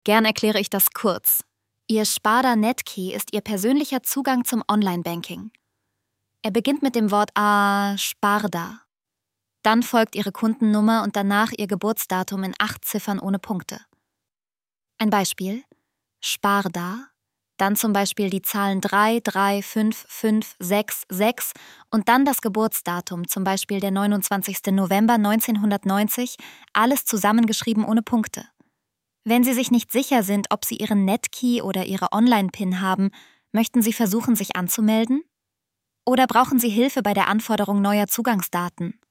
Gern erkläre ich das kurz. Ihr Sparda Netkey ist Ihr persönlicher Zugang zum Online-Banking. Er beginnt mit dem Wort Sparda. Dann folgt Ihre Kundennummer und danach Ihr Geburtsdatum in 8 Ziffern ohne Punkte. Ein Beispiel: Sparda, dann zum Beispiel die Zahlen 3, 3, 5, 5, 6, 6 und dann das Geburtsdatum, zum Beispiel der 29. November 1990, alles zusammengeschrieben ohne Punkte. Wenn Sie sich nicht sicher sind, ob Sie Ihren Netkey oder Ihre Online-PIN haben, möchten Sie versuchen, sich anzumelden? Oder brauchen Sie Hilfe bei der Anforderung neuer Zugangsdaten?